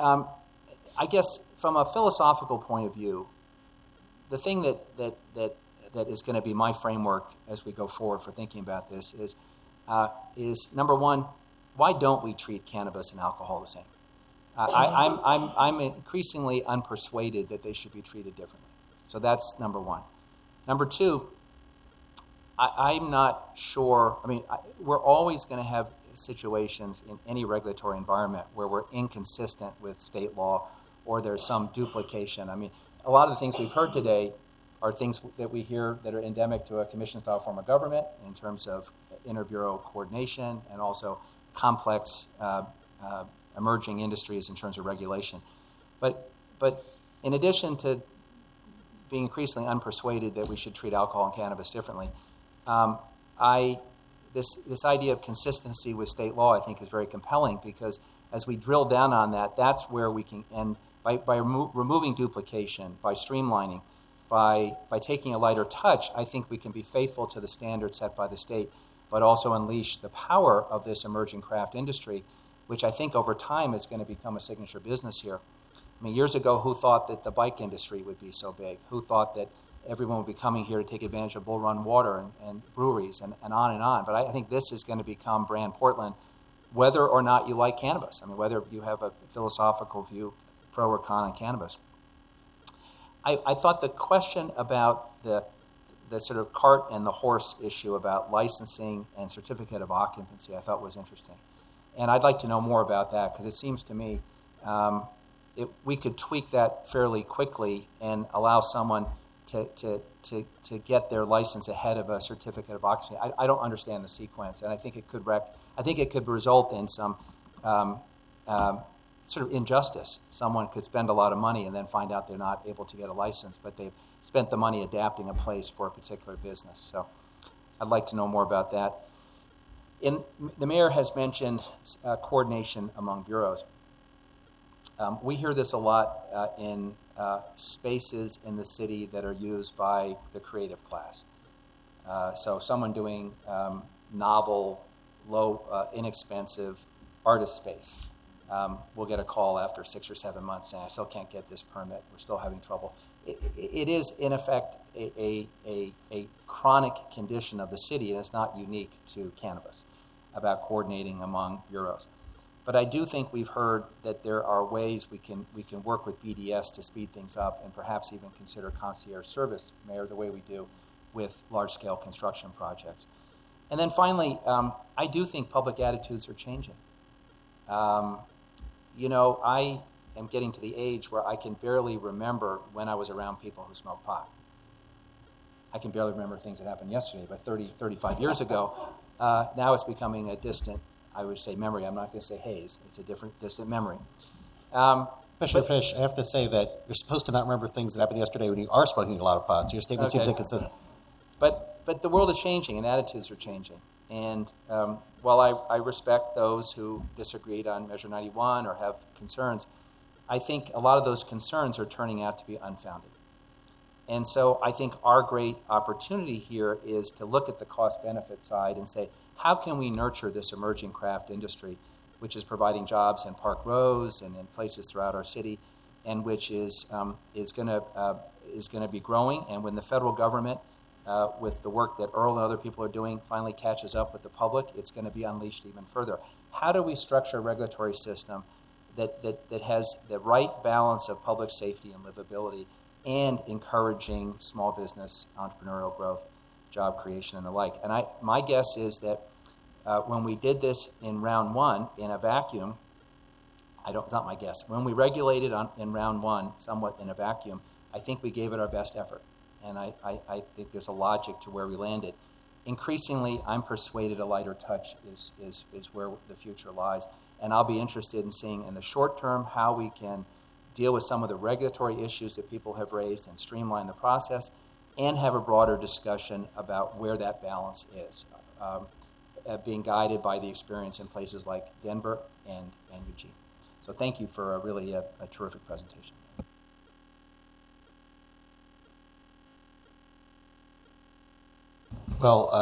I guess from a philosophical point of view, the thing that is going to be my framework as we go forward for thinking about this is number one, why don't we treat cannabis and alcohol the same? I'm increasingly unpersuaded that they should be treated differently. So that's number one. Number two, I'm not sure. I mean, we're always going to have situations in any regulatory environment where we're inconsistent with state law or there's some duplication. I mean, a lot of the things we've heard today are things that we hear that are endemic to a commission-style form of government in terms of inter-bureau coordination and also complex emerging industries in terms of regulation. But in addition to being increasingly unpersuaded that we should treat alcohol and cannabis differently, this idea of consistency with state law, I think, is very compelling because as we drill down on that, that's where we can, and by removing duplication, by streamlining, by taking a lighter touch, I think we can be faithful to the standards set by the state, but also unleash the power of this emerging craft industry, which I think over time is going to become a signature business here. I mean, years ago, who thought that the bike industry would be so big? Who thought that everyone would be coming here to take advantage of Bull Run water and breweries and on and on? But I think this is going to become brand Portland, whether or not you like cannabis. I mean, whether you have a philosophical view, pro or con on cannabis. I thought the question about the sort of cart and the horse issue about licensing and certificate of occupancy I thought was interesting. And I'd like to know more about that because it seems to me we could tweak that fairly quickly and allow someone to get their license ahead of a certificate of occupancy. I don't understand the sequence, and I think it could result in some sort of injustice. Someone could spend a lot of money and then find out they're not able to get a license, but they've spent the money adapting a place for a particular business. So I'd like to know more about that. The mayor has mentioned coordination among bureaus. We hear this a lot in spaces in the city that are used by the creative class. So someone doing novel, low, inexpensive artist space will get a call after 6 or 7 months saying, I still can't get this permit. We're still having trouble. It is, in effect, a chronic condition of the city, and it's not unique to cannabis, about coordinating among bureaus. But I do think we've heard that there are ways we can work with BDS to speed things up and perhaps even consider concierge service, Mayor, the way we do with large-scale construction projects. And then finally, I do think public attitudes are changing. I am getting to the age where I can barely remember when I was around people who smoked pot. I can barely remember things that happened yesterday, but 35 years ago. Now it's becoming a distant, I would say, memory. I'm not going to say haze. It's a distant memory. Commissioner Fish, I have to say that you're supposed to not remember things that happened yesterday when you are smoking a lot of pot. So your statement seems inconsistent. But the world is changing and attitudes are changing. And while I respect those who disagreed on Measure 91 or have concerns, I think a lot of those concerns are turning out to be unfounded. And so I think our great opportunity here is to look at the cost-benefit side and say, how can we nurture this emerging craft industry, which is providing jobs in Park Rose and in places throughout our city, and which is going to be growing. And when the federal government, with the work that Earl and other people are doing, finally catches up with the public, it's going to be unleashed even further. How do we structure a regulatory system that has the right balance of public safety and livability and encouraging small business, entrepreneurial growth, job creation, and the like? And my guess is that when we did this in round one in a vacuum, it's not my guess. When we regulated in round one somewhat in a vacuum, I think we gave it our best effort. And I think there's a logic to where we landed. Increasingly, I'm persuaded a lighter touch is where the future lies. And I'll be interested in seeing in the short term how we can deal with some of the regulatory issues that people have raised and streamline the process and have a broader discussion about where that balance is, being guided by the experience in places like Denver and Eugene. So thank you for a terrific presentation. Well,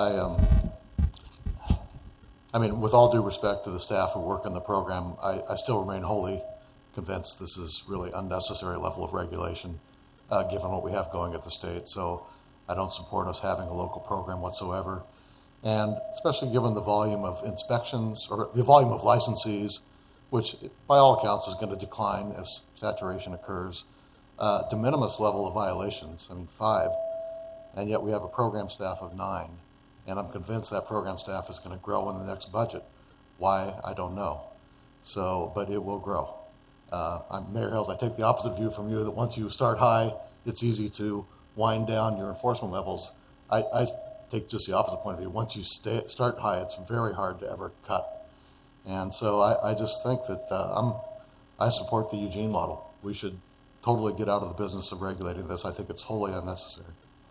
I mean, with all due respect to the staff who work in the program, I still remain wholly convinced this is really unnecessary level of regulation, given what we have going at the state. So I don't support us having a local program whatsoever. And especially given the volume of inspections or the volume of licensees, which by all accounts is going to decline as saturation occurs, de minimis level of violations, 5, and yet we have a program staff of 9. And I'm convinced that program staff is going to grow in the next budget. Why, I don't know. So, but it will grow. Mayor Hills, I take the opposite view from you, that once you start high, it's easy to wind down your enforcement levels. I take just the opposite point of view. Once you start high, it's very hard to ever cut. And so I just think that I support the Eugene model. We should totally get out of the business of regulating this. I think it's wholly unnecessary.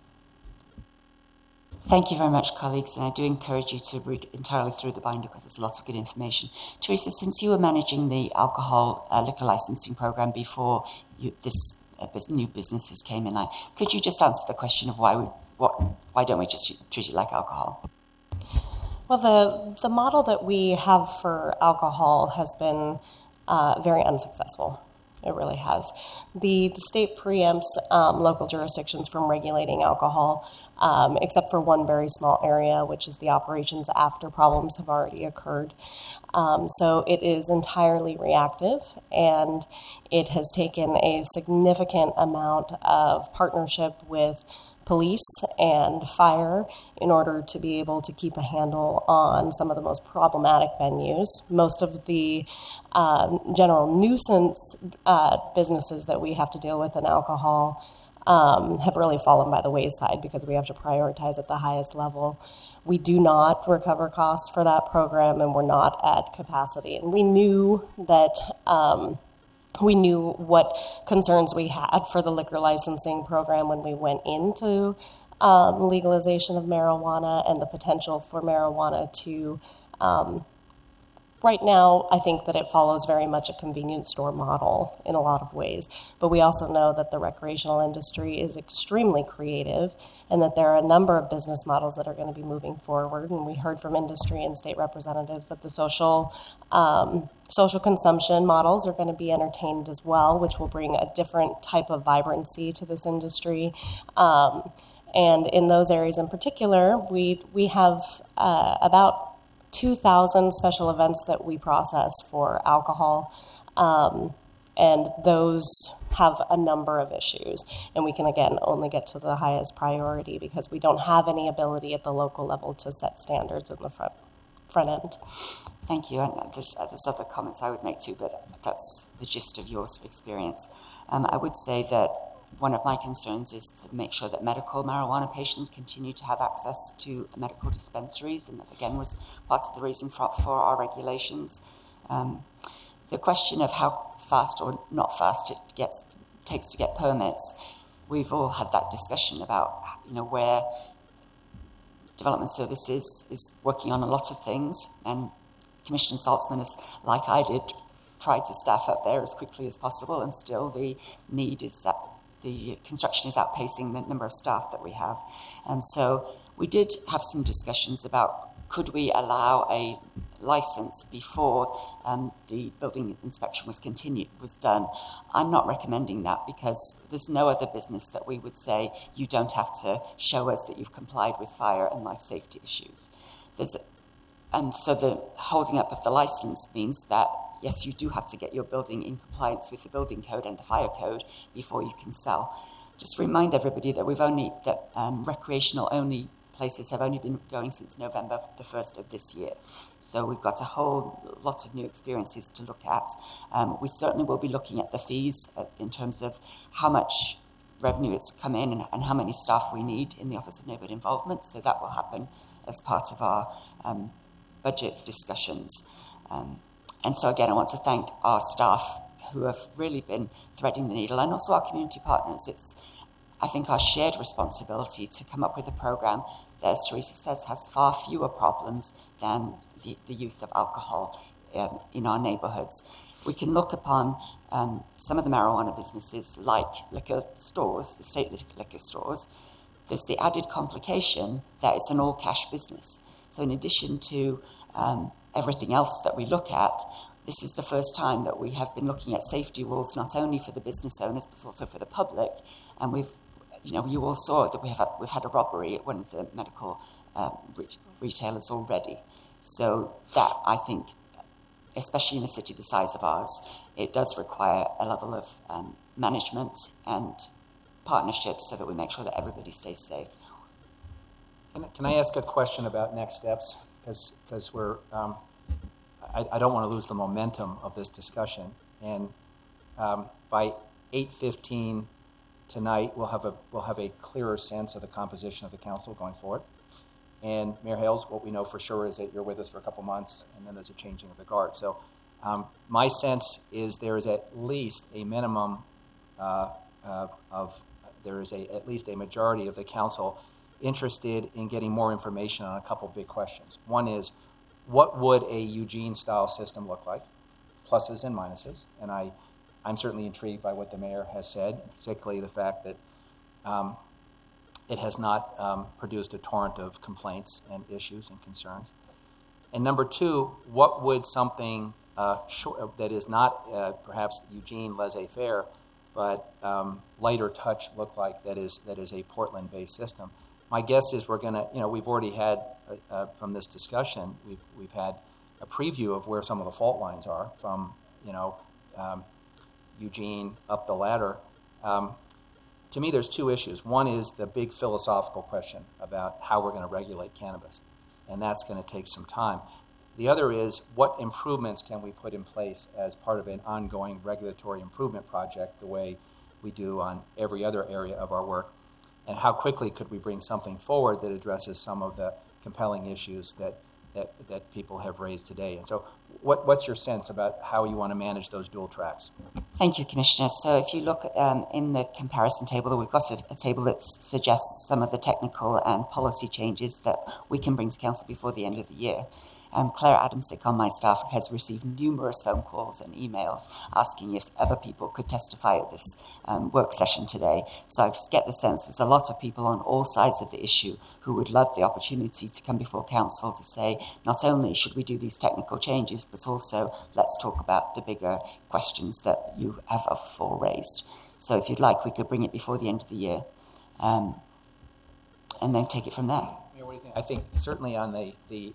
Thank you very much, colleagues, and I do encourage you to read entirely through the binder because there's lots of good information. Teresa, since you were managing the alcohol liquor licensing program before this new businesses came in line, could you just answer the question of why don't we just treat it like alcohol? Well, the model that we have for alcohol has been very unsuccessful. It really has. The state preempts local jurisdictions from regulating alcohol, except for one very small area, which is the operations after problems have already occurred. So it is entirely reactive, and it has taken a significant amount of partnership with police and fire in order to be able to keep a handle on some of the most problematic venues. Most of the general nuisance businesses that we have to deal with in alcohol have really fallen by the wayside because we have to prioritize at the highest level. We do not recover costs for that program, and we're not at capacity. And we knew that we knew what concerns we had for the liquor licensing program when we went into legalization of marijuana and the potential for marijuana to right now, I think that it follows very much a convenience store model in a lot of ways. But we also know that the recreational industry is extremely creative and that there are a number of business models that are going to be moving forward. And we heard from industry and state representatives that the social consumption models are going to be entertained as well, which will bring a different type of vibrancy to this industry. And in those areas in particular, we have about 2,000 special events that we process for alcohol, and those have a number of issues. And we can, again, only get to the highest priority because we don't have any ability at the local level to set standards in the front end. Thank you. And there's other comments I would make too, but that's the gist of your experience. I would say that one of my concerns is to make sure that medical marijuana patients continue to have access to medical dispensaries, and that, again, was part of the reason for our regulations. The question of how fast or not fast it takes to get permits, we've all had that discussion about, where Development Services is working on a lot of things, and Commissioner Saltzman, like I did, tried to staff up there as quickly as possible, and still the need is that the construction is outpacing the number of staff that we have. And so we did have some discussions about could we allow a license before the building inspection was done. I'm not recommending that because there's no other business that we would say you don't have to show us that you've complied with fire and life safety issues. And so the holding up of the license means that yes, you do have to get your building in compliance with the building code and the fire code before you can sell. Just remind everybody that recreational-only places have only been going since November the 1st of this year. So we've got a whole lot of new experiences to look at. We certainly will be looking at the fees in terms of how much revenue it's come in and how many staff we need in the Office of Neighbourhood Involvement. So that will happen as part of our budget discussions. And so, again, I want to thank our staff who have really been threading the needle, and also our community partners. It's, I think, our shared responsibility to come up with a program that, as Teresa says, has far fewer problems than the use of alcohol in our neighbourhoods. We can look upon some of the marijuana businesses like liquor stores, the state liquor stores. There's the added complication that it's an all-cash business. So in addition to everything else that we look at, this is the first time that we have been looking at safety rules, not only for the business owners, but also for the public. And you all saw that we've had a robbery at one of the medical retailers already. So that, I think, especially in a city the size of ours, it does require a level of management and partnerships so that we make sure that everybody stays safe. Can I ask a question about next steps? Because we're, I don't want to lose the momentum of this discussion. And by 8:15 tonight, we'll have a clearer sense of the composition of the council going forward. And Mayor Hales, what we know for sure is that you're with us for a couple months, and then there's a changing of the guard. So my sense is there is at least a minimum at least a majority of the council interested in getting more information on a couple big questions. One is, what would a Eugene-style system look like? Pluses and minuses. And I'm certainly intrigued by what the mayor has said, particularly the fact that it has not produced a torrent of complaints and issues and concerns. And number two, what would something that is not perhaps Eugene laissez-faire, but lighter touch look like that is a Portland-based system? My guess is we're going to, we've already had, from this discussion, we've had a preview of where some of the fault lines are from, Eugene up the ladder. To me, there's two issues. One is the big philosophical question about how we're going to regulate cannabis, and that's going to take some time. The other is, what improvements can we put in place as part of an ongoing regulatory improvement project, the way we do on every other area of our work, and how quickly could we bring something forward that addresses some of the compelling issues that people have raised today. And so what's your sense about how you want to manage those dual tracks? Thank you, Commissioner. So if you look in the comparison table, we've got a table that suggests some of the technical and policy changes that we can bring to Council before the end of the year. Claire Adamsick on my staff has received numerous phone calls and emails asking if other people could testify at this work session today. So I get the sense there's a lot of people on all sides of the issue who would love the opportunity to come before Council to say, not only should we do these technical changes, but also let's talk about the bigger questions that you have before raised. So if you'd like, we could bring it before the end of the year and then take it from there. Yeah, what do you think? I think certainly on the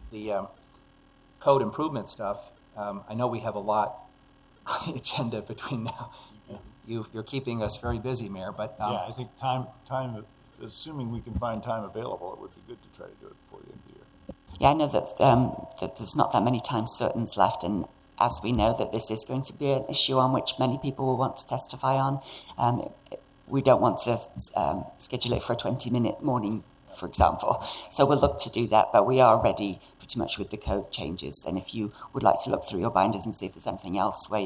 code improvement stuff, I know we have a lot on the agenda between now. You're keeping us very busy, Mayor. But I think time, assuming we can find time available, it would be good to try to do it before the end of the year. Yeah, I know that there's not that many time certains left, and as we know that this is going to be an issue on which many people will want to testify on, we don't want to schedule it for a 20-minute morning, for example. So we'll look to do that, but we are ready pretty much with the code changes. And if you would like to look through your binders and see if there's anything else where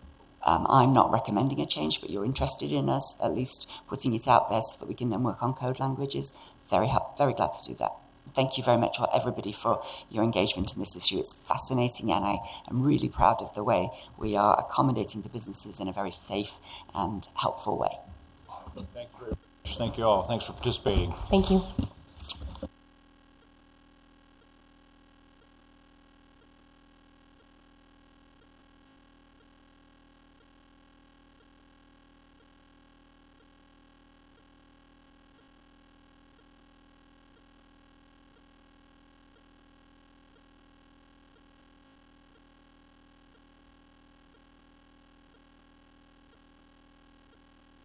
I'm not recommending a change, but you're interested in us at least putting it out there so that we can then work on code languages, very glad to do that. Thank you very much, everybody, for your engagement in this issue. It's fascinating, and I am really proud of the way we are accommodating the businesses in a very safe and helpful way. Thank you very much. Thank you all. Thanks for participating. Thank you.